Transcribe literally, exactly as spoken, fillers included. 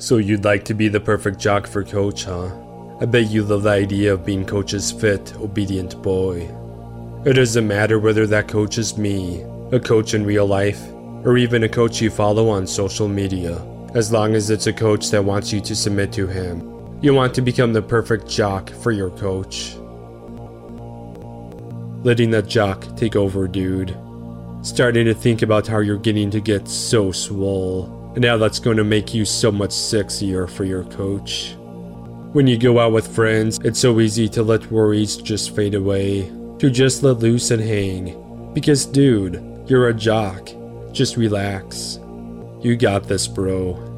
So you'd like to be the perfect jock for coach, huh? I bet you love the idea of being coach's fit, obedient boy. It doesn't matter whether that coach is me, a coach in real life, or even a coach you follow on social media. As long as it's a coach that wants you to submit to him, you want to become the perfect jock for your coach. Letting that jock take over, dude. Starting to think about how you're getting to get so swole, and how that's going to make you so much sexier for your coach. When you go out with friends, it's so easy to let worries just fade away, to just let loose and hang. Because dude, you're a jock. Just relax. You got this, bro.